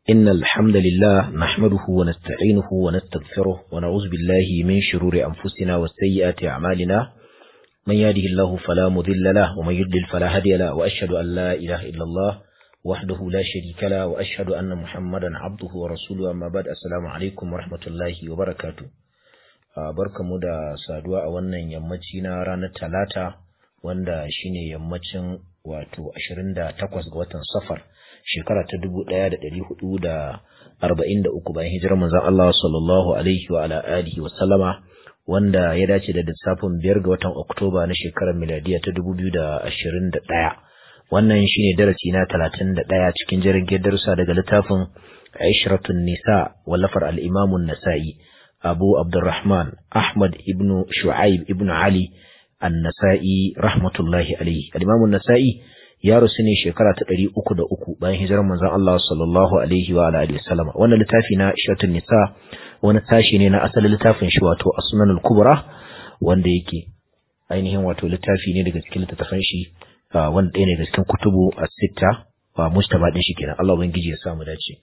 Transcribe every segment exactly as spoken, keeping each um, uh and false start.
إن الحمد لله نحمده ونستعينه ونستغفره ونعوذ بالله من شرور أنفسنا وسيئات أعمالنا من يهده الله فلا مضل له ومن يضلل فلا هادي له وأشهد أن لا إله إلا الله وحده لا شريك له وأشهد أن محمدا عبده ورسوله أما بعد السلام عليكم ورحمة الله وبركاته. barkamu da saduwa a wannan yammaci na ranar talata wanda shine yammacin wato ashirin da takwas ga watan safar shekara ta dubu ɗaya da ɗari hudu da arba'in da uku bayan hijirar manzon Allah sallallahu alaihi wa ala alihi wa sallama, wanda ya dace da lissafin biyar ga watan Oktoba na shekarar miladiya ta dubu biyu da ashirin da ɗaya. Wannan shine darasi na talatin da ɗaya cikin jirgin darussa daga littafin Ishratun Nisa wallafar al-Imam an-Nasa'i Abu Abdurrahman Ahmad ibn Shu'aib ibn Ali an-Nasa'i rahmatullahi alayhi. Al-Imam an-Nasa'i ya rusu ne shekara ta ɗari uku da uku bayan hijirar manzon Allah sallallahu alaihi wa alihi wasallam. Wannan littafi na Ishratun Nisa wani tashi ne na asalin littafin shi wato As-Sunan al-Kubra, wanda yake ainihin wato littafi ne daga cikin littafan shi wanda ɗaya ne daga cikin kutubu as-sitta wa mujtaba din shi kenan. Allah ubangiji ya samu dace.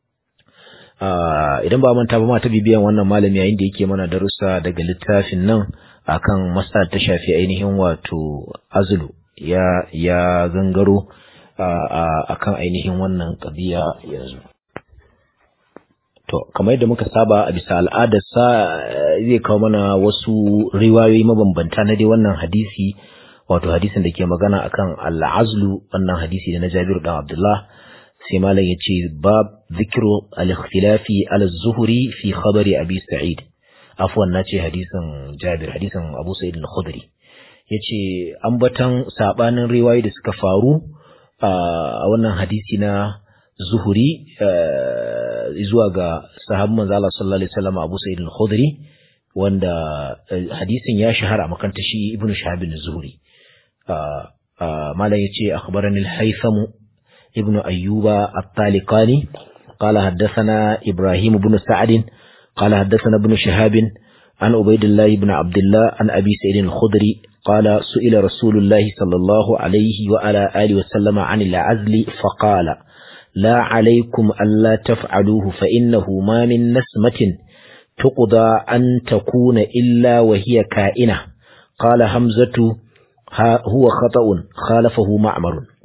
idan ba manta ba ma ta bibiyan wannan malami yayin da yake mana darussa daga littafin nan akan mas'ala ta shafi ainihin wato azlu ya ya gangaro akan ainihin wannan qadiya yanzu. To kamar yadda muka saba a bisa al'adar sa zai kawo mana wasu riwayoyi mabambanta na dai wannan hadisi, wato hadisin da ke magana akan al-azlu, wannan hadisi da na Jabir dan Abdullah. sai malam ya ce bab zikiru al-ikhtilafi al-zuhri fi khabari abi sa'id, afwan na ce hadisin Jabir, hadisin Abu Sa'id al-Khudri. yace ambatan sabanin riwayoyi da suka faru a wannan hadisi na zuhri zuwa ga sahabban manzo Allah sallallahu alaihi wasallam Abu Sa'id al-Khudri, wanda hadisin ya shahara makanta shi Ibn Shihab az-Zuhri. malam yace akhbarani al-Haytham ابن أيوب الطالقاني قال حدثنا إبراهيم بن سعد قال حدثنا ابن شهاب عن عبيد الله بن عبد الله عن أبي سعيد الخدري قال سئل رسول الله صلى الله عليه وعلى آله وسلم عن العزل فقال لا عليكم ألا تفعلوه فإنه ما من نسمة تقضى أن تكون إلا وهي كائنة. قال حمزة هو خطأ خالفه معمر.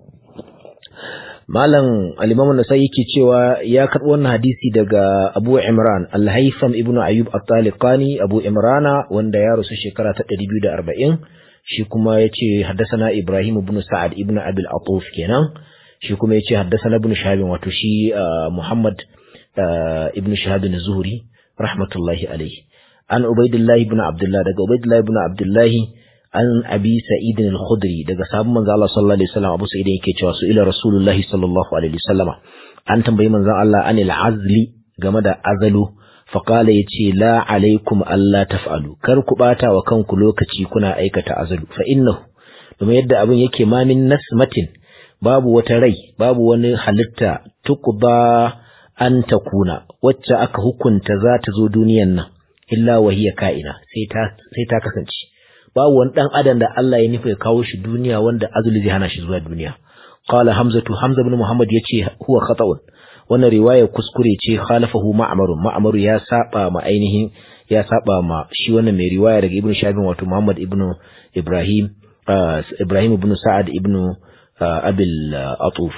Malam al-Imam an-Nasa'i yake cewa ya karɓi wannan hadisi daga Abu Imran al-Haytham ibn Ayyub at-Taliqani, Abu Imrana wanda ya rasu shekara ta ɗari biyu da arba'in. Shi kuma yace haddathana Ibrahim ibn Sa'ad ibn Abi al-Atuf kenan. Shi kuma yace haddathana ibn Shihab, wato shi Muhammad ibn Shihab az-Zuhri rahmatullahi alayhi. An Ubaydillah ibn Abdullah, daga Ubaydillah ibn Abdullah an Abi Sa'id al-Khudri, daga sahabban manzo Allah sallallahu alaihi wasallam Abu Sa'id yake cewa su ila Rasulullahi sallallahu alaihi wasallam, an tambayi manzo Allah anil azli, game da azalu, fa qala yace la alaikum alla taf'alu, kar ku bata wa kanku lokaci kuna aikata azalu, fa innahu, domin yadda abin yake ma min nasmatin, babu wata rai, babu wani halitta tuqba an takuna, wacce aka hukunta za ta zo duniyan nan, illa wahiya ka'ina, sai ta sai ta kasance. babu wani dan adam da Allah ya nufi ya kawo shi duniya wanda azuli zai hana shi zuwa duniya. Qala Hamzatu, Hamza ibn Muhammad yace huwa khata'un, wannan riwaya kuskure ce, khalafahu Ma'mar, Ma'mar ya saba ma ainihin ya saba ma shi wannan mai riwaya daga Ibn Shihab, wato Muhammad ibn Ibrahim Ibrahim ibn Sa'ad ibn Abil Atuf.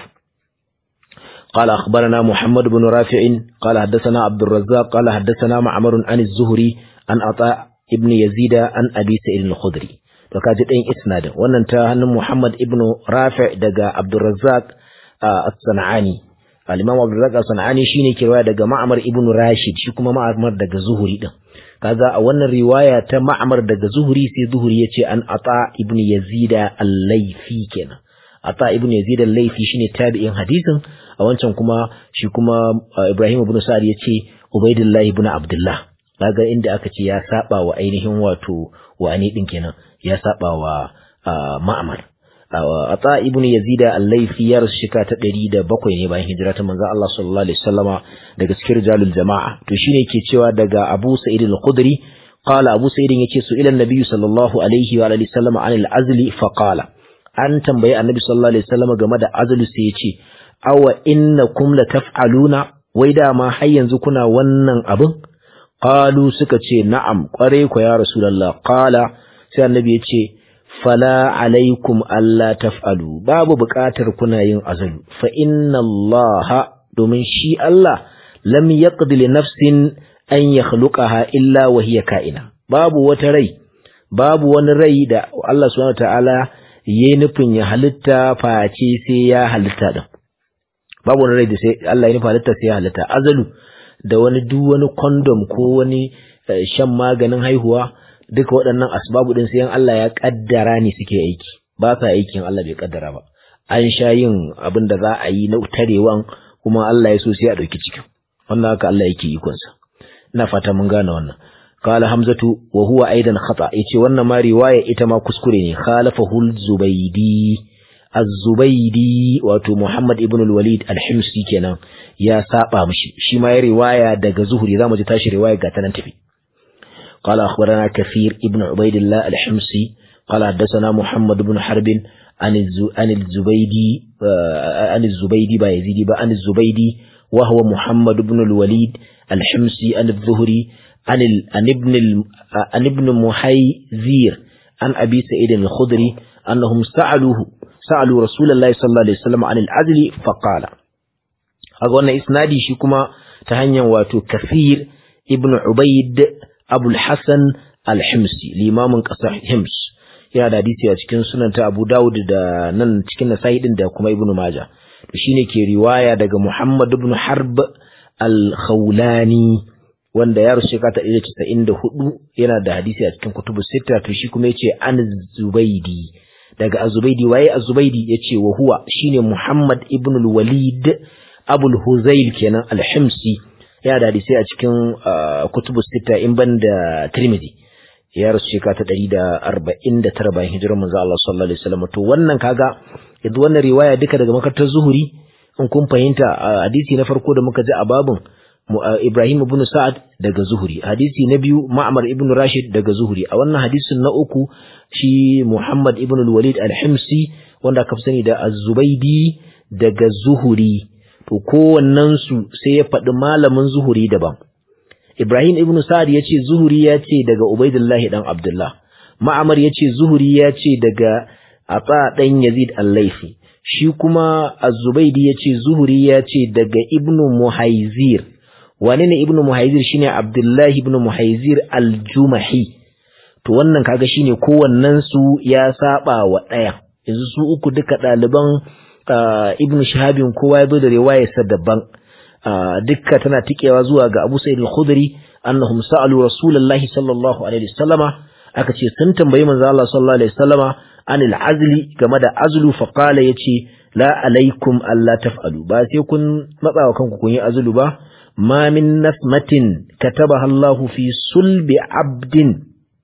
قال أخبرنا محمد بن رافع قال حدثنا عبد الرزاق قال حدثنا معمر عن الزهري عن عطاء ibn Yazida an Abi Sa'id al-Khudri. To kaji ɗayan isnadin wannan ta hannun Muhammad ibn Rafi' daga Abdurrazzaq as-San'ani. Al-Imam Abdurrazzaq as-San'ani shine ke riwaya daga Ma'mar ibn Rashid, shi kuma Ma'mar daga Zuhri din. Kaga a wannan riwaya ta Ma'mar daga Zuhri, sai Zuhri yace an Ata ibn Yazida al-Laythi kenan. Ata ibn Yazid al-Laythi shine tabi'in hadisin. A wancan kuma shi kuma Ibrahim ibn Sa'ad yace Ubaydullah ibn Abdullah. kaga inda aka ce ya saba wa ainihin wato wani din kenan, ya saba wa Ma'mar. Ata ibn Yazid al-Laythi ya rasu shekara ta ɗari da bakwai ne bayan hijira ta manzon Allah sallallahu alaihi wasallama, daga cikin rijalul jama'a. To shine yake cewa daga Abu Sa'id al-Khudri, qala Abu Sa'id yace su ila annabi sallallahu alaihi wa alihi wasallama anil azli fa qala, an tambayi annabi sallallahu alaihi wasallama game da azli sai yace awa innakum la taf'aluna wai dama har yanzu kuna wannan abin? Qalu suka ce na'am, kware ku ya Rasulullah. Qala sai annabi ya ce fala alaikum alla taf'alu, babu buƙatar kuna yin azalu, fa inna Allah, domin shi Allah lam yaqdi li nafsin an yakhluqaha illa wa hiya ka'ina. Babu wata rai, babu wani rai da Allah subhanahu wataala yayi nufin ya halitta face sai ya halitta din. Babu wani rai da sai Allah ya nufa halitta sai ya halitta. Azalu da wani duk wani condom ko wani shan maganin haihuwa, duka waɗannan asbabu din sai Allah ya kaddara ne suke aiki, ba sa aikin Allah bai kaddara ba. An sha yin abin da za a yi na tarewan, kuma Allah ya so sai a dauki cikin. Wannan haka Allah yake ikon sa. Ina fata mun gane wannan. Qala Hamzatu wa huwa aidan khata, yace wannan ma riwaya ita ma kuskure ne. Khalafahu al-Zubaydi, az-Zubaydi wato Muhammad ibn al-Walid al-Himsi kenan ya saba mishi, shi ma ya riwaya daga Zuhri, zamu ji tashi riwaya ga tanan tafi. قال أخبرنا كثير ابن عبيد الله الحمصي قال حدثنا محمد بن حرب عن عن الزبيدي عن الزبيدي بايزيدي عن الزبيدي وهو محمد بن الوليد الحمصي عن الظهري عن عن ابن عن ابن محيزير عن أبي سعيد الخدري أنهم سألوه سألوا رسول الله صلى الله عليه وسلم عن العزل فقال. أقولنا إسنادي شكما تهنيا واتو كثير ابن عبيد Abul Hassan Al-Himsi, limamin ƙasar Hims, yana da hadisi a cikin sunanta Abu Dawud da nan cikin Nasa'i din da kuma Ibn Majah. To shine ke riwaya daga Muhammad ibn Harb Al-Khawlani, wanda ya rushe kata ɗari da casa'in da hudu, yana da hadisi a cikin Kutubus Sitta. To shi kuma yace an Zubaydi, daga Az-Zubaydi. Waye Az-Zubaydi? Yace wa huwa shine Muhammad ibn al-Walid Abul Huzayl kenan Al-Himsi, ya da hadisi a cikin Kutubus Sitta in ban da Tirmidhi. Ya rasu shekara ta ɗari da arba'in da tara bayan hijirar manzo Allah sallallahu alaihi wasallam. To wannan kaga yadda wannan riwaya duka daga makarantar Zuhri, in kun fahimta hadisi na farko da muka ji a babun Ibrahim ibn Sa'ad daga Zuhri, hadisi na biyu Ma'mar ibn Rashid daga Zuhri, a wannan hadisin na uku shi Muhammad ibn al-Walid al-Himsi wanda aka fi sani da Az-Zubaydi daga Zuhri. To kowannensu sai ya faɗi malamin Zuhuri daban. Ibrahim ibn Sa'ad ya ce Zuhuri ya ce daga Ubaidullahi ɗan Abdullah. Ma'amar ya ce Zuhuri ya ce daga Atsa ɗan Yazid al-Laifi. Shi kuma Az-Zubaydi ya ce Zuhuri ya ce daga Ibn Muhaizir. Wane ne Ibn Muhaizir? Shine Abdullahi ibn Muhaizir al-Jumahi. To wannan kaga shine kowannensu ya saba wa ɗaya. Yanzu su uku duka ɗaliban Ibn Shahabin kowa ya bi da riwayarsa daban, dukka tana tikewa zuwa ga Abu Sa'id al-Khudri annahum sa'alu Rasulullahi sallallahu alaihi wasallama, aka ce sun tambayi manzo Allah sallallahu alaihi wasallama anil azli, game da azlu, fa qala yace la alaikum alla taf'alu, ba sai kun matsawa kanku kun yi azlu ba. Ma min nasmatin katabaha Allahu fi sulbi abdin,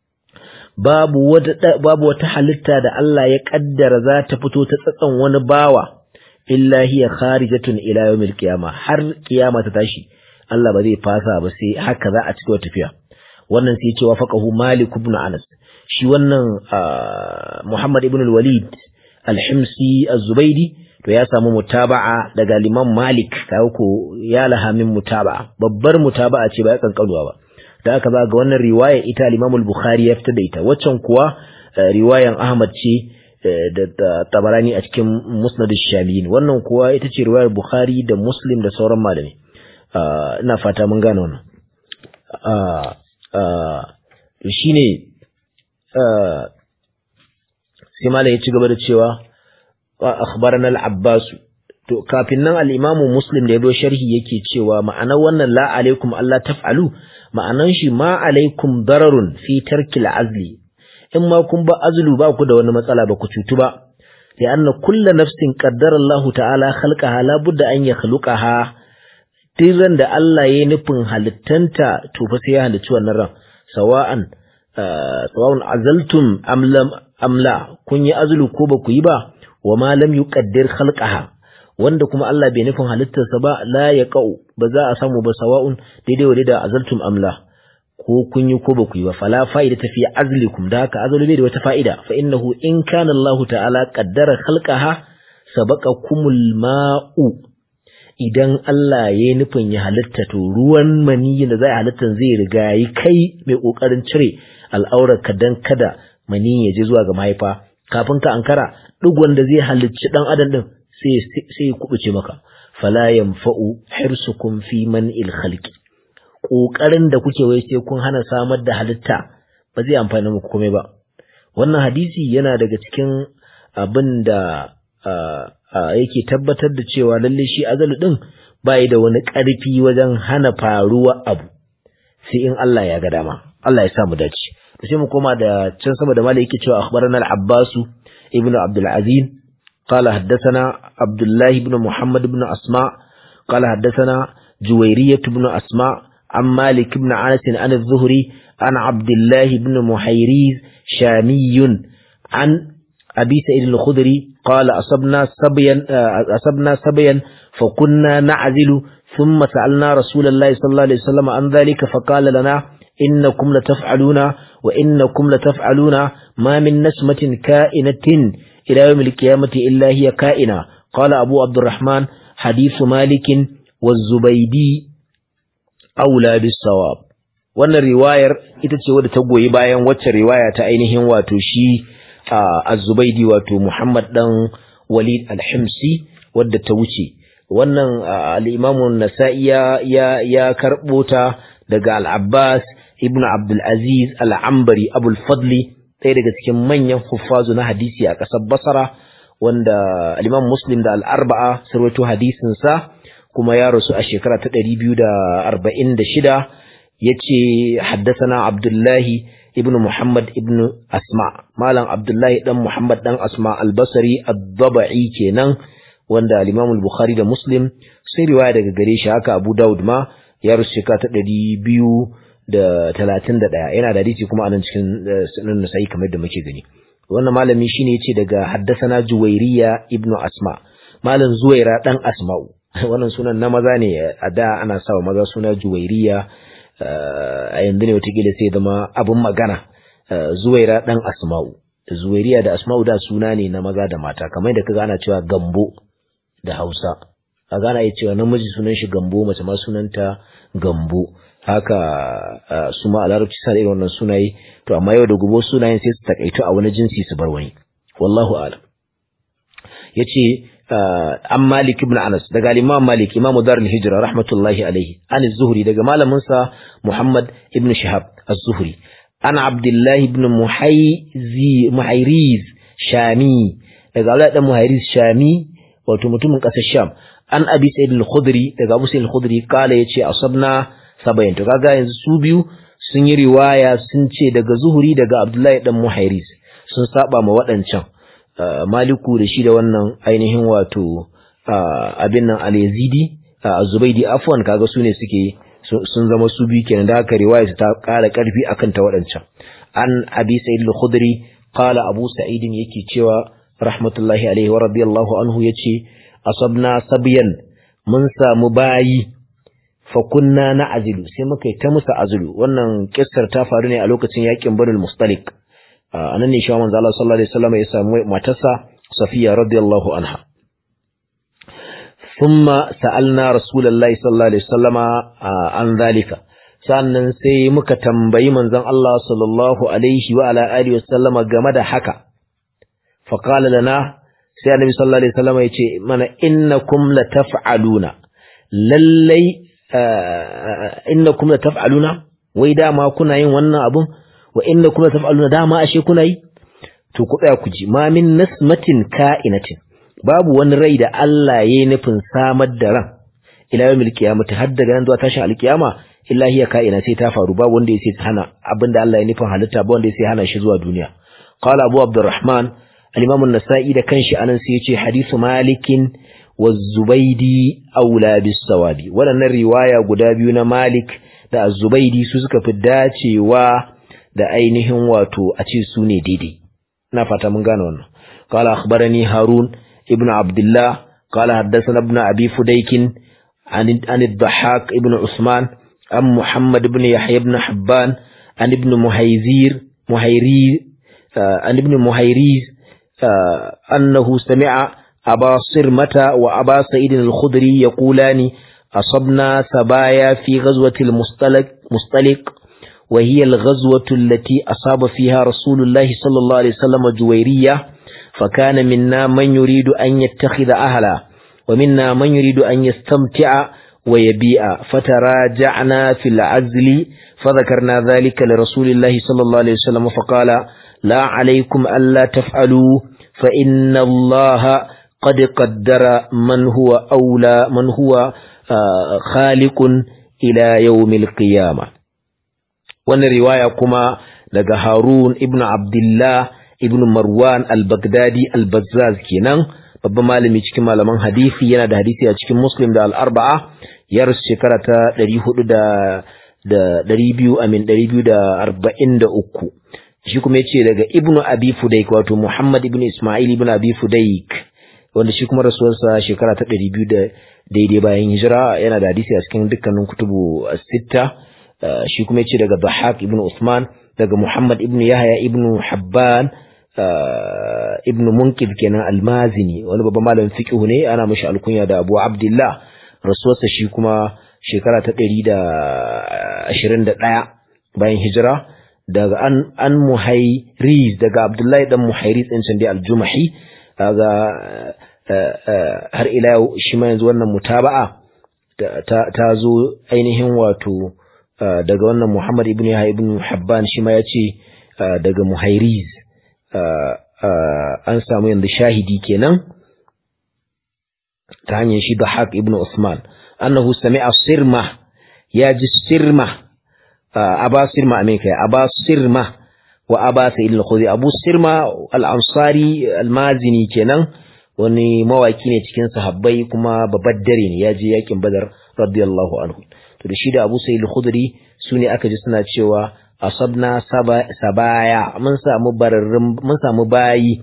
babu wata babu wata halitta da Allah ya kaddara za ta fito ta tsatsan wani bawa illa hiya kharijatun ila yawmil qiyamah, har kiyama ta tashi Allah ba zai fasa ba, sai haka za a ci gaba tafiya. Wannan sai cewa faqahu Malik ibn Anas, shi wannan Muhammad ibn al-Walid al-Himsi az-Zubaydi to ya samu mutaba'a daga Imam Malik, kawo ko ya laha min mutaba'a, babbar mutaba'a ce ba ya kankanuwa ba. Da aka ba ga wannan riwaya ita Imam al-Bukhari ya fita da ita, waccan kuwa riwayan Ahmad ce da Tabarani a cikin Musnad ash-Shamiyin, wannan kuwa ita ce riwayar Bukhari da Muslim da sauran malami. Ina fata mun gane wannan. To shine sai malai ya ci gaba da cewa akhbarana al-Abbas. To kafin nan al-Imam Muslim da ya do sharhi yake cewa ma'anar wannan la alaikum alla taf'alu, ma'anan shi ma alaikum dararun fi tarkil azli, in ma kun ba azlu ba ku da wani matsala, ba ku cutu ba. li'anna kullu nafsin qaddara Allah ta'ala khalqaha la budda an yakhluqaha, tiran da Allah yayi nufin halittanta to fa sai ya halicci wannan ran, sawa'an sawa'un azaltum am lam amla, kun yi azlu ko ba ku yi ba. Wa ma lam yuqaddir khalqaha, wanda kuma Allah bai nufin halittarsa ba, la yaqau, ba za a samu ba, sawa'un daidai wa da azaltum amla, ko kun yi ko ba ku yi ba. Fala fa'ida ta fi azlikum, da haka azlu bai da wata fa'ida. Fa innahu in kana Allah ta'ala qaddara khalqaha sabaqakumul ma'u, idan Allah ya yi nufin ya halitta to ruwan maniyin da zai halitta zai riga yi kai mai kokarin cire al'aurarka dan kada maniyin ya je zuwa ga mahaifa kafin ka ankara duk wanda zai halicci dan adam din sai sai kubuce maka fala yanfa'u hirsukum fi man'il khalqi kokarin da kuke wai sai kun hana samar da halitta ba zai amfana muku komai ba. Wannan hadisi yana daga cikin abin da yake tabbatar da cewa lalle shi azalu din bai da wani ƙarfi wajen hana faruwa abu sai in Allah ya ga dama. Allah ya sa mu dace. Sai mu koma da can sama da malai yake cewa akhbarana al-Abbas ibn Abdul Aziz qala haddathana Abdullah ibn Muhammad ibn Asma qala haddathana Juwayriyah ibn Asma an Malik ibn Anas an az-Zuhri an Abdullah ibn Muhayriz Shamiyun an أبي سعيد الخدري قال أصبنا سبيا أصبنا سبيا فكنا نعزل ثم سألنا رسول الله صلى الله عليه وسلم عن ذلك فقال لنا إنكم لتفعلون وإنكم لتفعلون ما من نسمة كائنة إلى يوم القيامة إلا هي كائنة. قال أبو عبد الرحمن حديث مالك والزبيدي أولى بالصواب. وأن الرواية إتتسود تقوي بايا وترواية عينهم وتشي Az-Zubaydi wato Muhammad dan Walid al-Himsi wadda ta wuce wannan al-Imam an-Nasa'i ya ya karbo ta daga al-Abbas ibn Abdul Aziz al-Ambari Abu al-Fadli ɗaya daga cikin manyan huffazu na hadisi a ƙasar Basra wanda al-Imam Muslim da al-Arba'a sarwato hadisin sa kuma ya rasu a shekara ta ɗari biyu da arba'in da shida yace haddathana Abdullahi ibn Muhammad ibn Asma malam Abdullahi dan Muhammad dan Asma al-Basri ad-Dabai kenan wanda al-Imam al-Bukhari da Muslim sai riwaya daga gare shi haka Abu Dawud ma ya rusuka ta ɗari biyu da talatin da ɗaya yana da hadisi kuma anan cikin sunan Nasa'i kamar da muke gani. Wannan malami shine yace daga haddathana Juwayriya ibn Asma malam Zuwaira dan Asma'u wannan sunan na maza ne a da ana sawa maza suna Juwayriya a yanzu ne watakila sai zama abin magana. Zuwaira dan Asma'u Zuwairiya da Asma'u da suna ne na maza da mata kamar da kaga ana cewa Gambo da Hausa a gana ya cewa namiji sunan shi Gambo mace ma sunanta Gambo haka su ma a larabci sa irin wannan sunaye to amma yau da gobe sunayen sai su takaito a wani jinsi su bar wani wallahu a'lam. Yace an Malik ibn Anas daga Imam Malik Imam Dar al-Hijra rahmatullahi alayhi an az-Zuhri daga malamin sa Muhammad ibn Shihab az-Zuhri an Abdullah ibn Muhayzi Muhayriz Shami daga Allah dan Muhayriz Shami wato mutumin kasar Sham an Abi Sa'id al-Khudri daga Abu Sa'id al-Khudri kala yace asabna sabayin to kaga yanzu su biyu sun yi riwaya sun ce daga Zuhri daga Abdullah dan Muhayriz sun saba ma waɗancan Maliku da shi da wannan ainihin wato abin nan al-Yazidi az-Zubaydi afwan kaga sune suke sun zama su biyu kenan da haka riwaya ta ƙara ƙarfi akan ta waɗancan. An Abi Sa'id al-Khudri qala Abu Sa'id yake cewa rahmatullahi alaihi wa radiyallahu anhu yace asabna sabiyan mun samu bayi fa kunna na'zilu sai muka yi ta musu azulu. Wannan kissar ta faru ne a lokacin yakin Banul Mustalik. anan ne shawan manzo Allah sallallahu alaihi wasallam ya samu matarsa Safiya radiyallahu anha. Thumma sa'alna Rasulullahi sallallahu alaihi wasallama an zalika. Sannan sai muka tambayi manzon Allah sallallahu alaihi wa ala alihi wasallama game da haka. Fa qala lana sai Annabi sallallahu alaihi wasallama yace mana innakum lataf'aluna lallai innakum lataf'aluna wai dama kuna yin wannan abun wa innakum lataf'aluna dama ashe kuna yi to ku tsaya ku ji ma min nasmatin ka'inatin babu wani rai da Allah yayi nufin samar da ran ila yawmil qiyamah har daga nan zuwa tashin alkiyama illa hiya ka'ina sai ta faru babu wanda yake hana abinda Allah ya nufin halitta ba wanda yake hana shi zuwa duniya. Qala Abu Abdurrahman al-Imam an-Nasa'i da kanshi anan sai yace hadithu Malikin waz-Zubaydi aula bis-sawabi. Wannan riwaya guda biyu na Malik da az-Zubaydi su suka fi dacewa da ainihin wato a ce su ne daidai. Ina fata mun gane wannan. Qala akhbarani Harun ibn Abdullah qala haddathana ibn Abi Fudaykin an an ad-Dhahhak ibn Usman an Muhammad ibn Yahya ibn Habban an ibn Muhayzir Muhayri an ibn Muhayriz annahu sami'a أبا صرمة وأبا سعيد الخدري يقولان أصبنا سبايا في غزوة المصطلق مصطلق وهي الغزوة التي أصاب فيها رسول الله صلى الله عليه وسلم جويرية فكان منا من يريد أن يتخذ أهلا ومنا من يريد أن يستمتع ويبيع فتراجعنا في العزل فذكرنا ذلك لرسول الله صلى الله عليه وسلم فقال لا عليكم ألا تفعلوا فإن الله قد قدر من هو أولى من هو آه خالق إلى يوم القيامة. وأن رواية كما لدى هارون ابن عبد الله ابن مروان البغدادي البزاز كينان babban malami cikin malaman hadisi yana da hadisi a cikin Muslim da al-Arba'a ya rasu shekara ta ɗari hudu da ɗari biyu amin ɗari biyu da arba'in da uku. Shi kuma yace daga Ibn Abi Fudayk wato Muhammad ibn Isma'il ibn Abi Fudayk wanda shi kuma rasuwarsa shekara ta ɗari biyu da daidai bayan hijira yana da hadisi a cikin dukkanin kutubu as-sitta. Shi kuma yace daga Dhahhak ibn Uthman daga Muhammad ibn Yahya ibn Habban ibn Munkid kenan al-Mazini wani babban malamin fiqh ne ana mashi alkunya da Abu Abdullah rasuwarsa shi kuma shekara ta ɗari da ashirin da ɗaya bayan hijira daga an an Muhayriz daga Abdullahi dan Muhayriz din can dai al-Jumahi daga har ila shi ma yanzu wannan mutaba'a ta ta zo ainihin wato daga wannan Muhammad ibn Yahya ibn Habban shi ma yace daga Muhayriz an samu yanzu shahidi kenan ta hanyar shi da Haq ibn Usman annahu sami'a sirma ya ji sirma aba sirma amin kai aba sirma wa aba sa'id al-khudri abu sirma al-ansari al-mazini kenan wani mawaki ne cikin sahabbai kuma babaddare ne ya je yakin badar radiyallahu anhu to da shi da abu sa'id al-khudri sune aka ji suna cewa asabna sabaya mun samu bararrun mun samu bayi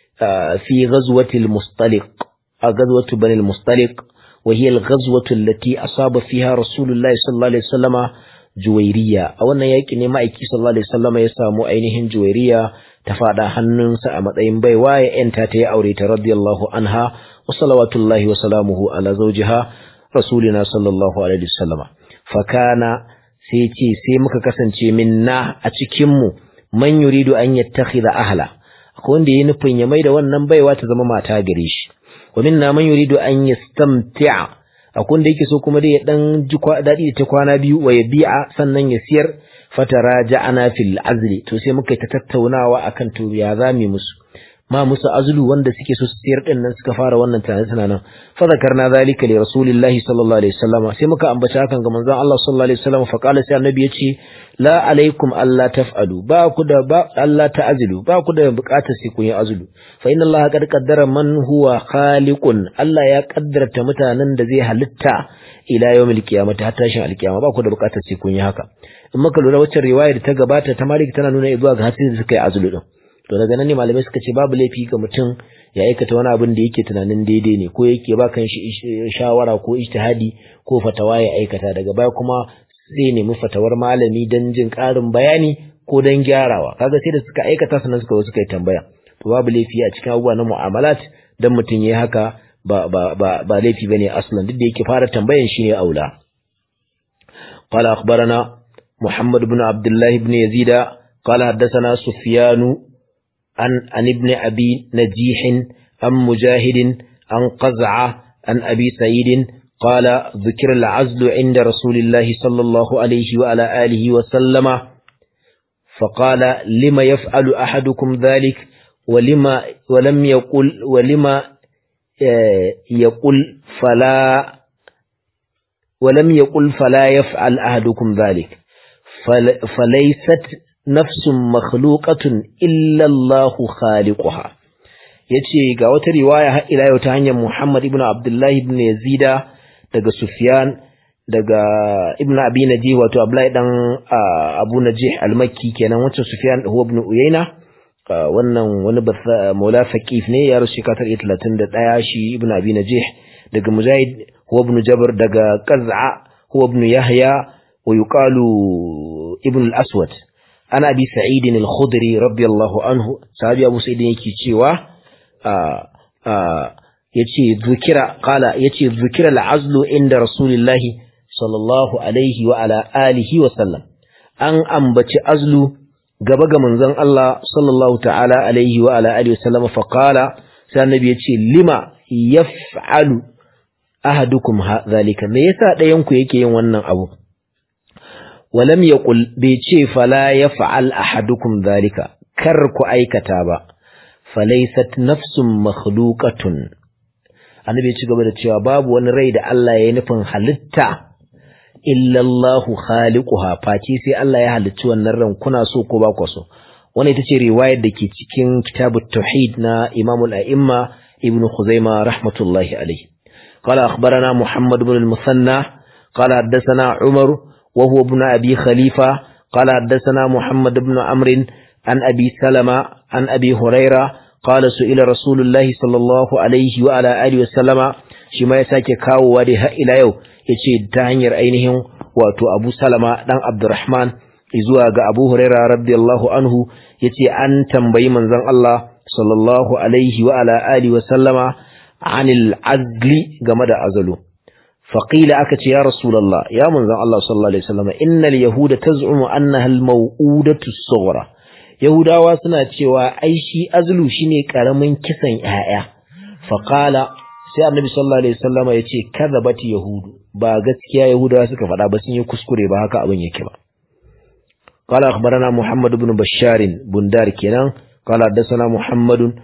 fi ghazwati al-mustaliq a ghazwatu bani al-mustaliq wa hiya al-ghazwatu allati asaba fiha rasulullahi sallallahu alaihi wasallama juwairiya a wannan yaki ne ma'aiki sallallahu alaihi wasallama ya samu ainihin juwairiya ta fada hannunsa a matsayin baiwa ya yanta ta ya aure ta radiyallahu anha wa salawatullahi wa salamuhu ala zawjiha rasulina sallallahu alaihi wasallama fa kana sai ce sai muka kasance minna a cikinmu man yuridu an yattakhidha ahla akwai wanda yayi nufin ya maida wannan baiwa ta zama mata gare shi wa minna man yuridu an yastamti'a akwai wanda yake so kuma dai ya dan ji dadi ta kwana biyu wa yabi'a sannan ya siyar fataraja'ana fil azli to sai muka ta tattaunawa akan to ya zame musu ma musu azlu wanda suke so su siyar din nan suka fara wannan tunanin suna nan fa zakarna zalika li rasulillahi sallallahu alaihi wasallam sai muka ambaci hakan ga manzon Allah sallallahu alaihi wasallam fa qala sai annabi yace la alaikum alla taf'alu ba ku da ba Allah ta'azlu ba ku da bukatar sai kun yi azlu fa inna Allah qad qaddara man huwa khaliqun Allah ya kaddarta mutanen da zai halitta ila yawmil qiyamah har tashin alqiyama ba ku da bukatar sai kun yi haka in muka lura wacce riwaya da ta gabata ta Malik tana nuna zuwa ga hadisi da suka yi azlu din to daga nan ne malamai suka ce babu laifi ga mutum ya aikata wani abin da yake tunanin daidai ne ko yake ba kan shi shawara ko ijtihadi ko fatawa ya aikata daga baya kuma sai nemi fatawar malami dan jin ƙarin bayani ko dan gyarawa kaga sai da suka aikata sannan suka suka yi tambaya to babu laifi a cikin abubuwa na mu'amalat dan mutum yayi haka ba ba ba, ba laifi bane aslan duk da yake fara tambayan shine aula qala akhbarana muhammad ibn abdullah ibn yazid qala haddathana sufyan عن عن ابن أبي نجيح عن مجاهد عن قزعة عن أبي سعيد قال ذكر العزل عند رسول الله صلى الله عليه وعلى آله وسلم فقال لما يفعل أحدكم ذلك ولما ولم يقل ولما يقول فلا ولم يقل فلا يفعل أحدكم ذلك فليست nafsun makhluqatun illa Allahu khaliquha yace ga wata riwaya har ila yau ta hanyar Muhammad ibn Abdullah ibn Yazida daga Sufyan daga Ibn Abi Najih wato Abdullah dan Abu Najih al-Makki kenan wancan Sufyan huwa ibn Uyayna wannan wani maula faqih ne ya rushi katar talatin da ɗaya shi Ibn Abi Najih daga Mujahid huwa ibn Jabr daga Qaz'a huwa ibn Yahya wa yuqalu Ibn al-Aswad ana Abi Sa'id al-Khudri radiyallahu anhu sahabi Abu Sa'id yake cewa yace zikira qala yace zikira al-azlu inda rasulillahi sallallahu alaihi wa ala alihi wa sallam an ambaci azlu gaba ga manzon Allah sallallahu ta'ala alaihi wa ala alihi wa sallam fa qala sai annabi yace lima yaf'alu ahadukum zalika me yasa dayan ku yake yin wannan abu walam yaqul bai ce fala yaf'al ahadukum zalika kar ku aikata ba falaysat nafsun makhluqatun annabi ya ci gaba da cewa babu wani rai da Allah ya yi nufin halitta illa Allahu khaliquha faci sai Allah ya halicci wannan ran kuna so ko ba ku so wannan ita ce riwayar da ke cikin kitabut tauhid na Imam al-A'imma Ibn Khuzaimah rahmatullahi alayhi qala akhbarana Muhammad ibn al-Musanna qala haddathana Umar wa huwa ibn Abi Khalifa qala haddathana Muhammad ibn Amr an Abi Salama an Abi Huraira qala su'ila Rasulullahi sallallahu alaihi wa ala alihi wa sallama shi ma ya sake kawowa dai har ila yau yace ta hanyar ainihin wato Abu Salama dan Abdurrahman zuwa ga Abu Huraira radiyallahu anhu yace an tambayi manzon Allah sallallahu alaihi wa ala alihi wa sallama anil azli game da azalu faqila aka ce ya rasulullah ya manzon Allah sallallahu alaihi wasallam innal yahuda taz'umu annaha al-maw'udatu as-sughra yahudawa suna cewa ai shi azlu shine karamin kisan yaya faqala sai annabi sallallahu alaihi wasallam yace kadhabat yahudu ba gaskiya yahudawa suka faɗa ba sun yi kuskure ba haka abin yake ba qala akhbarana muhammad ibn bashar bundar kenan qala hadathana muhammadun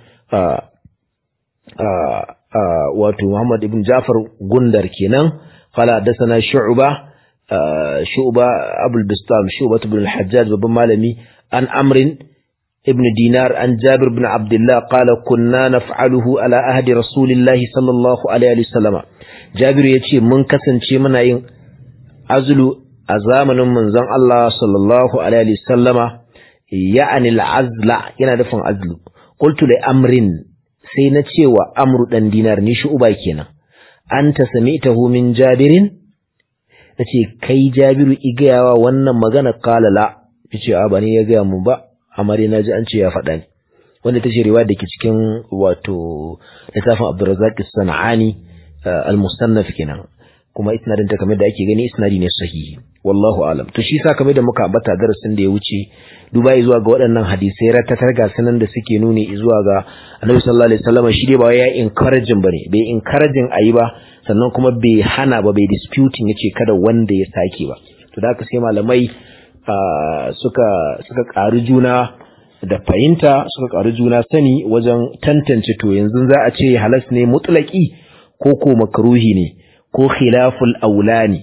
wato muhammad ibn jafar gundar kenan qala hadathana shu'ba shu'ba abul bistam shu'ba ibn al-hajjaj babban malami an amrin ابن دينار عن جابر بن عبد الله قال كنا نفعله على عهد رسول الله صلى الله عليه وسلم جابر yace mun kasance muna yin azlu a zamanin manzon Allah sallallahu alaihi wasallama ya'ani al-azla yana nufin azlu qultu li amrin sai na cewa amru dan dinar ni shi uba kenan anta sami'tahu min jabirin nace kai jabiru igayawa wannan magana qala la yace a bani ya ga mu ba amma dai naji an ce ya faɗa ne wanda tace riwaya dake cikin wato littafin Abdurrazzaq as-Sanani al-Musannaf kenan kuma isnadin ta kamar da ake gani isnadi ne sahihi wallahu alam to shi sa kamar da muka ambata darasin da ya wuce duba zuwa ga waɗannan hadisai ratatar ga sanan da suke nuni zuwa ga Annabi sallallahu alaihi wasallam shi dai ba ya encouraging bane bai encouraging ayi ba sannan kuma bai hana ba bai disputing yace kada wanda ya sake ba to da haka sai malamai Uh, suka suka ƙaru juna da fahimta suka ƙaru juna sani wajen tantance to yanzu za a ce halas ne mutlaki ko ko makruhi ne ko khilaful aula ne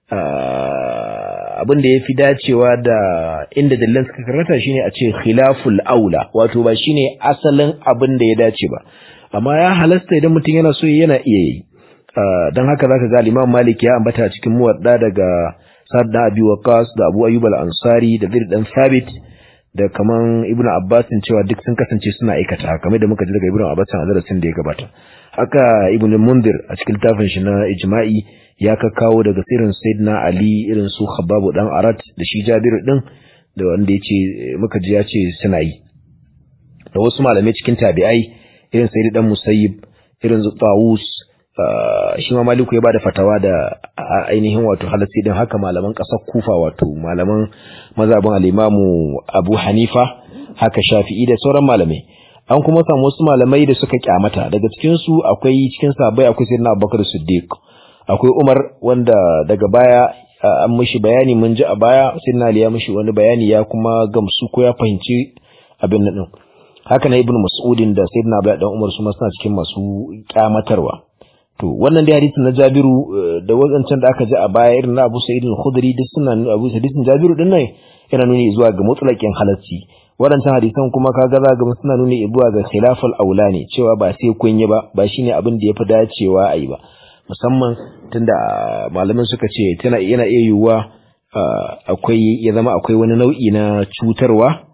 uh, abin da yafi dacewa da inda dallan suka karanta shine a ce khilaful aula wato ba shine asalin abin da ya dace ba amma ya halasta idan mutum yana so yana iya yi uh, dan haka zaka ga Imam Malik ya ambata cikin muwadda daga Sa'ad da Abi Waqqas da Abu Ayyub al-Ansari da Zaid dan Thabit da kaman Ibn Abbas cewa duk sun kasance suna aikata kamar da muka ji daga Ibn Abbas a darasin da ya gabata haka Ibn Mundir a cikin tafin shi na Ijma'i ya kakkawo daga sirrin Sayyidina Ali irin su Khabbab dan Arat da shi Jabir din da wanda yace muka ji ya ce suna yi da wasu malamai cikin tabi'ai irin Sayyid dan Musayyib irin Tawus Uh, shi ma Maliku ya bada fatawa da ainihin wato halacci din haka malaman kasar Kufa wato malaman mazhabin al-Imam Abu Hanifa haka Shafi'i da sauran malamai an kuma samu wasu malamai da suka kyamata daga cikin su akwai cikin sahabbai akwai Sayyidina Abubakar Siddiq akwai Umar wanda daga baya uh, an mishi bayani mun ji a baya Sayyidina Ali ya mishi wani bayani ya kuma gamsu ko ya fahimci abin nan haka na Ibn Mas'udin da Sayyidina Abdullah dan Umar su ma suna cikin masu kyamatarwa to wannan dai hadisin na Jabiru da wadancan da aka ji a baya irin na Abu Sa'id al-Khudri duk suna Abu Sa'id Jabiru din nan yana nuni zuwa ga mutlaqin halacci wadancan hadisan kuma kaga za ga suna nuni zuwa ga khilaful aula ne cewa ba sai kun yi ba ba shine abin da yafi dacewa ayi ba musamman tunda malaman suka ce tana yana iya yiwuwa akwai ya zama akwai wani nau'i na cutarwa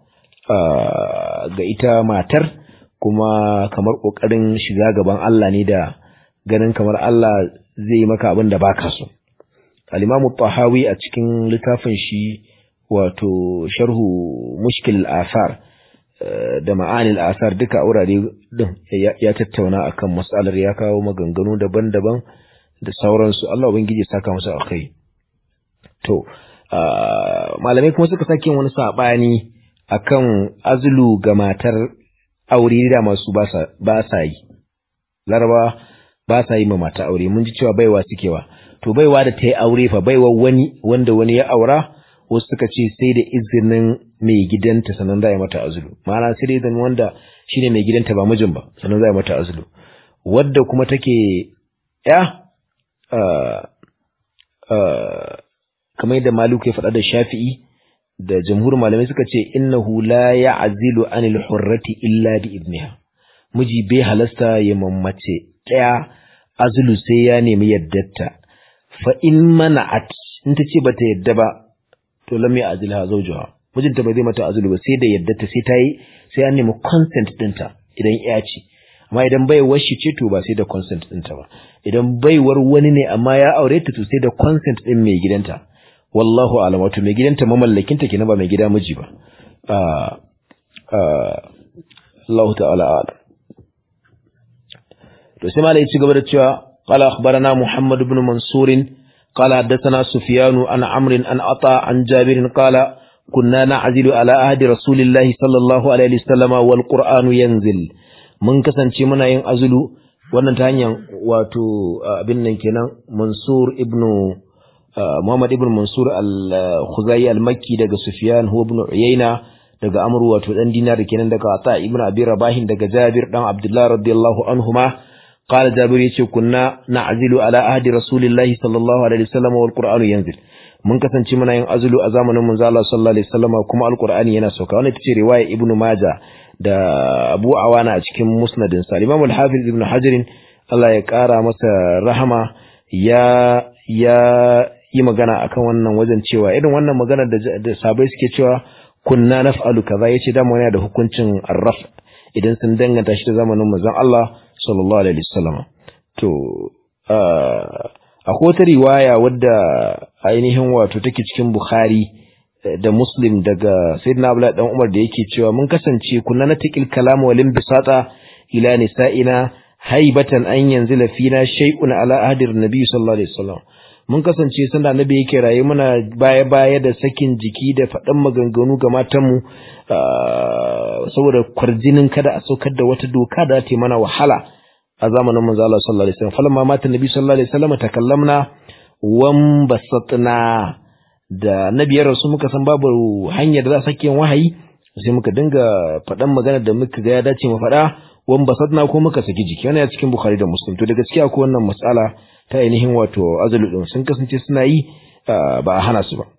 ga ita matar kuma kamar kokarin shiga gaban Allah ne da ganin kamar Allah zai maka abin da baka so. Al-Imam Tahawi a cikin littafin shi wato Sharhu Mushkil al-Athar da ma'anil asar duka aurare din ya tattauna akan mas'alar, ya kawo maganganu daban-daban da sauransu. Allah ubangiji saka musu alkhairi. To malamai kuma suka sake wani sabani akan azulu ga matar aure da masu ba sa ba sa yi. Laraba ba sa yi ma mata aure, mun ji cewa baiwa suke wa. To baiwa da ta yi aure fa, baiwa wani wanda wani ya aura, wasu suka ce sai da izinin mai gidanta sannan za a yi mata azulu. Ma'ana sai da izinin wanda shine mai gidanta ba mijin ba sannan za a yi mata azulu. Wadda kuma take ya kamar yadda Maliku ya faɗa da Shafi'i da jamhur malamai suka ce innahu la ya'zilu anil hurrati illa bi ibniha. Miji bai halasta ya mamace ɗaya azulu sai ya nemi yaddarta. Fa in mana'at, in ta ce bata yadda ba, to lam ya'zilha zawjuha. Mijinta ba zai mata azulu ba sai da yaddarta, sai ta yi sai an nemi consent ɗinta idan ya ce. Amma idan baiwar shi ce to ba sai da consent ɗinta ba. Idan baiwar wani ne amma ya aure ta to sai da consent ɗin mai gidanta. Wallahu a'lam, wato mai gidanta mamallakinta kenan ba mai gida miji ba. Ah ah Allah ta'ala a'lam. To sai malai ci gaba da cewa qala akhbarana Muhammad ibn Mansur qala haddathana Sufyan an Amr an Ata an Jabir qala kunna na'zilu ala ahdi Rasulillahi sallallahu alaihi wasallam wal Qur'anu yanzil. Mun kasance muna yin azulu wannan ta hanyar wato abin nan kenan Mansur ibn Muhammad ibn Mansur al-Khuzai al-Makki daga Sufyan huwa ibn Uyayna daga Amr wato dan Dinar kenan daga Ata ibn Abi Rabah daga Jabir dan Abdullah radiyallahu anhuma qala Jabir yace kunna na'zilu ala ahdi Rasulillahi sallallahu alaihi wasallam wal Qur'anu yanzil. Mun kasance muna yin azulu a zamanin manzo Allah sallallahu alaihi wasallam kuma al-Qur'ani yana sauka. Wannan ita ce riwaya Ibn Majah da Abu Awana a cikin musnadin sa. Imam al-Hafiz Ibn Hajar Allah ya kara masa rahama ya ya yi magana akan wannan wajen cewa irin wannan magana da sabai suke cewa kunna naf'alu kaza yace da mu yana da hukuncin arraf idan sun danganta shi da zamanin manzon Allah sallallahu alaihi wasallam. To akwai wata riwaya wadda ainihin wato take cikin Bukhari da Muslim daga Sayyidina Abdullah dan Umar da yake cewa mun kasance kunna natiqil kalam wal bisata ila nisa'ina haibatan an yanzila fina shay'un ala ahdi an-nabi sallallahu alaihi wasallam. Mun kasance sanda annabi yake raye muna baya baya da sakin jiki da faɗan maganganu ga matanmu saboda kwarjinin kada a saukar da wata doka da ta mana wahala a zamanin manzo Allah sallallahu alaihi wasallam. Falamma mata annabi sallallahu alaihi wasallam takallamna wan basatna, da nabiyar rasu muka san babu hanyar da za a sake wahayi sai muka dinga faɗan magana da muka ga ya dace mu faɗa wan basatna ko muka saki jiki. Wannan ya cikin Bukhari da Muslim. To da gaskiya ko wannan mas'ala ta ainihin wato azalu din sun kasance suna yi ba a hana su ba.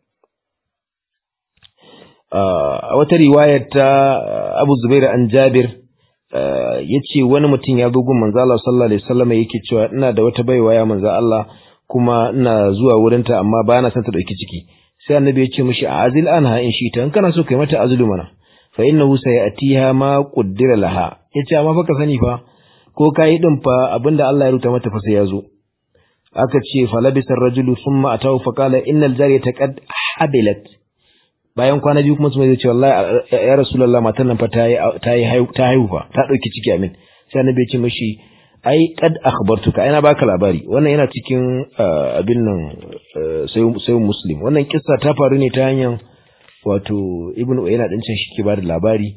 A wata riwayar ta Abu Zubair an Jabir yace wani mutum ya zo gun manzo Allah sallallahu alaihi wasallam yake cewa ina da wata baiwa ya manzo Allah kuma ina zuwa wurinta amma ba na son ta dauki ciki. Sai annabi ya ce mishi azil anha in shi ta, in kana so kai mata azulu mana fa innahu sayatiha ma qaddara laha. Yace amma fa ka sani fa ko kai din fa abinda Allah ya rubuta mata fa sai ya zo. Aka ce falabisar rajulu thumma atahu faqala innal jariyata qad habilat. Bayan kwana biyu kuma su mai ce wallahi ya rasulullah matan nan fa ta yi ta yi ta haihu fa ta dauki ciki amin. Sai annabi ya ce mishi ai qad akhbartuka, ina baka labari. Wannan yana cikin abin nan sai sai Muslim. Wannan kissa ta faru ne ta hanyar wato Ibn Uyayna din can shi ke bada labari.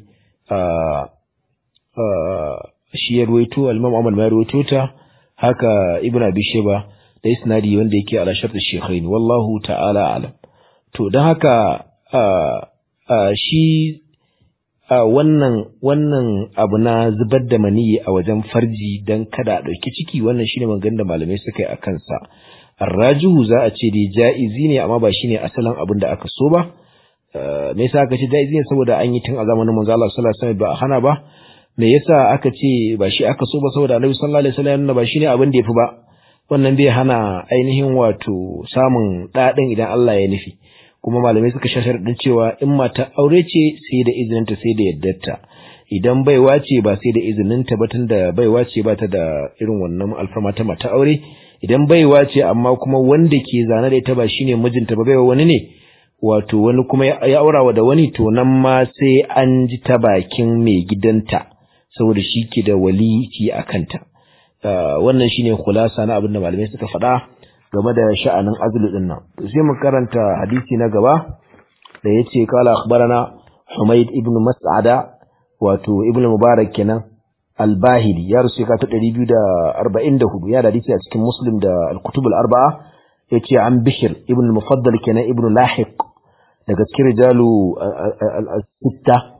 Shi ya ruwaito al-Imam Ahmad ma ruwaito ta, haka Ibn Abi Shayba da isnadi wanda yake ala shart al-shaykhain, wallahu ta'ala alam. To dan haka shi wannan wannan abu na zubar da maniyi a wajen farji dan kada a dauki ciki, wannan shine maganganun da malamai suka yi akan sa. Arrajuhu za a ce dai jaizi ne amma ba shine asalin abin da aka so ba. Me yasa aka ce jaizi ne? Saboda an yi tun a zamanin manzo Allah sallallahu alaihi wasallam ba a hana ba. Me yasa aka ce ba shi aka so ba? Saboda Annabi sallallahu alaihi wasallam ba shine abin da yafi ba. Wannan bai hana ainihin wato samun dadin idan Allah ya nufi. Kuma malamai suka shashar din cewa in mata aure ce sai da izininta sai da yaddarta. Idan baiwa ce ba sai da izininta ba, tunda baiwa ce ba ta da irin wannan alfarma ta mata aure. Idan baiwa ce amma kuma wanda ke zane da ita ba shine mijinta ba, baiwa wani ne, wato wani kuma ya aurawa da wani to nan ma sai an ji ta bakin mai gidanta saboda shi ke da waliki a kanta. Wannan shine khulasa na abin da malamai suka faɗa game da sha'anin azlu din nan. Sai mu karanta hadisi na gaba da yace qala akhbarana Humayd ibn Mas'ada wato ibn Mubarak kenan al-Bahili ya rusu ka ta ɗari biyu da arba'in da hudu ya da hadisi a cikin Muslim da al-Kutub al-Arba'a yace an Bishr ibn Mufaddal kenan ibn Lahiq daga cikin rijalu al-sitta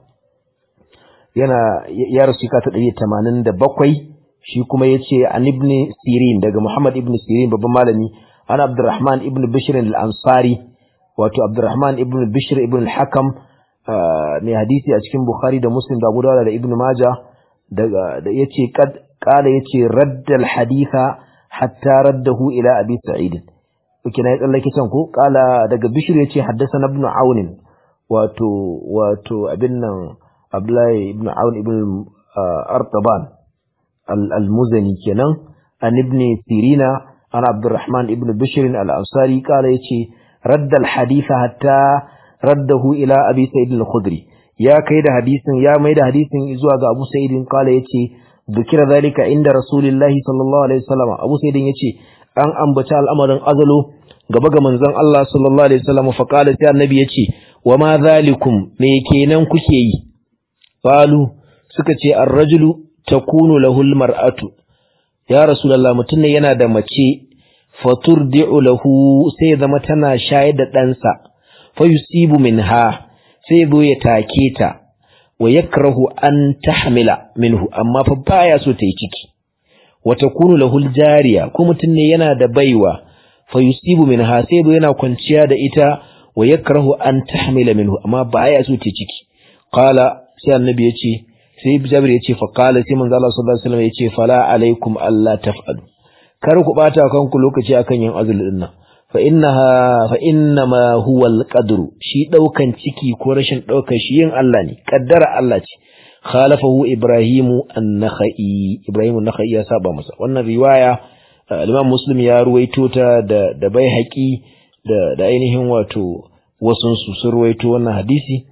yana ya rusu ka ta ɗari tamanin da bakwai shi kuma yace an ibn Sirin daga Muhammad ibn Sirin babban malami ana Abdurrahman ibn Bishr al-Ansari wato Abdurrahman ibn Bishr ibn al-Hakam mai hadisi a cikin Bukhari da Muslim da Abu Dawud da Ibn Majah daga da yace kad kala yace raddal haditha hatta raddahu ila Abi Sa'id kina ya tsallake can ko kala daga Bishr yace haddathana Ibn Aun wato wato abin nan Abdullahi ibn Aun ibn Artaban al-Muzani kenan an ibn Sirina ana Abdurrahman ibn Bishr al-Ansari kala yace raddal haditha hatta raddahu ila Abi Sa'id al-Khudri ya kai da hadisin ya mai da hadisin zuwa ga Abu Sa'id kala yace dukira zalika inda Rasulullahi sallallahu alaihi wasallam Abu Sa'id yace an ambaci al'amarin azalo gaba ga manzon Allah sallallahu alaihi wasallam fa kala sai annabi yace wa ma zalikum me kenan kuke yi qalu suka ce ar-rajulu takunu lahu al-mar'atu ya Rasulullah mutun ne yana da mace faturdi'u lahu sai zama tana shayar da ɗansa fayusibu minha sai zo ya take ta wa yakrahu an tahmila minhu amma fa baya so ta yi ciki wa takunu lahu aljariya ko mutun ne yana da baiwa fayusibu minha sai zo yana kwanciya da ita wa yakrahu an tahmila minhu amma baya so ta yi ciki qala sai annabi yace sai Jabir yace fa qala sai manzo Allah sallallahu alaihi wasallam yace fala alaikum alla taf'alu kar ku bata kanku lokaci akan yin azul din nan fa innaha fa innama huwa alqadru shi daukan ciki ko rashin daukan shi yin Allah ne kaddara Allah ce khalafahu ibrahimu an-nakhai ibrahimu an-nakhai ya saba masa wannan riwaya Imam Muslim ya ruwaito ta da da Baihaqi da da ainihin wato wasun su sun ruwaito wannan hadisi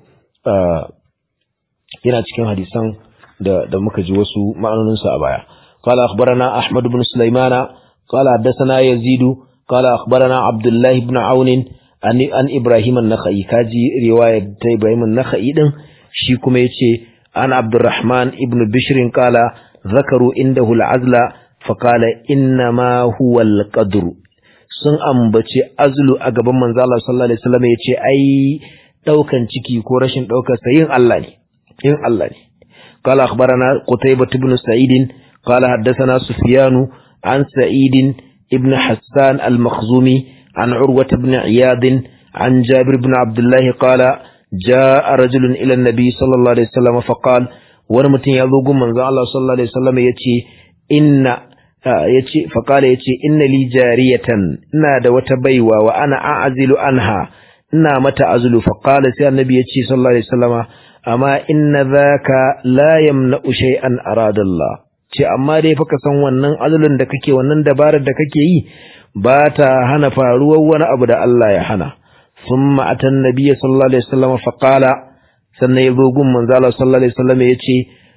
yana cikin hadisan da da muka ji wasu ma'anonin su a baya qala akhbarana Ahmad ibn Sulaimana qala hadathana Yazid قال أخبرنا عبد الله بن عون عن عن إبراهيم النخعي كاجي رواية إبراهيم النخعي دين شي كما يتي عن عبد الرحمن ابن بشر قال ذكروا عنده العزل فقال إنما هو القدر sun ambaci azlu a gaban manzo Allah sallallahu alaihi wasallam yace ai daukan ciki ko rashin daukar sa yin Allah ne yin Allah ne qala akhbarana Qutaybah ibn Sa'id qala haddathana Sufyan an Sa'id ابن حسان المخزومي عن عروة بن عياض عن جابر بن عبد الله قال جاء رجل إلى النبي صلى الله عليه وسلم فقال ونمتن يذوق من ذا الله صلى الله عليه وسلم يتي إن يتي فقال يتي إن لي جارية نادى وتبيوى وأنا أعزل عنها إنا متى أزل فقال سيا النبي يتي صلى الله عليه وسلم أما إن ذاك لا يمنع شيئا أراد الله ce amma dai fa ka san wannan azulun da kake wannan dabarar da kake yi ba ta hana faruwar wani abu da Allah ya hana thumma atan nabiy sallallahu alaihi wasallam fa qala sannan yazo gun manzo Allah sallallahu alaihi wasallam yace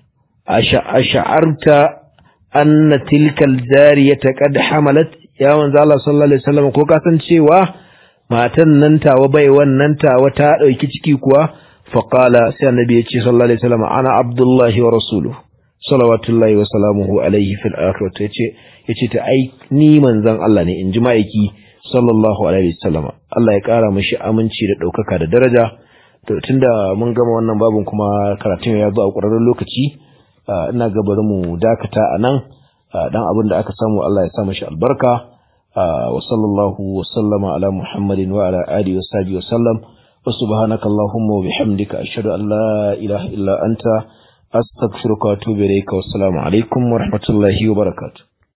ash'arta anna tilka aljariyata qad hamalat ya manzo Allah sallallahu alaihi wasallam ko ka san cewa matan nan tawa bai wannan tawa ta dauki ciki kuwa fa qala sai annabi yace sallallahu alaihi wasallam ana abdullahi wa rasuluhu salawatullahi wa salamuhu alaihi fil akhirati yace yace ta ai ni manzon Allah ne inji maiki sallallahu alaihi wasallam Allah ya kara mishi aminci da daukaka da daraja to tunda mun gama wannan babun kuma karatun ya zo a ƙurarren lokaci ina ga bari mu dakata anan dan abin da aka samu Allah ya sa mishi albarka wa sallallahu wa sallama ala muhammadin wa ala alihi wa sahbihi wa sallam wa subhanakallahumma wa bihamdika ashhadu an la ilaha illa anta أستغفرك وأتوب إليك والسلام عليكم ورحمة الله وبركاته.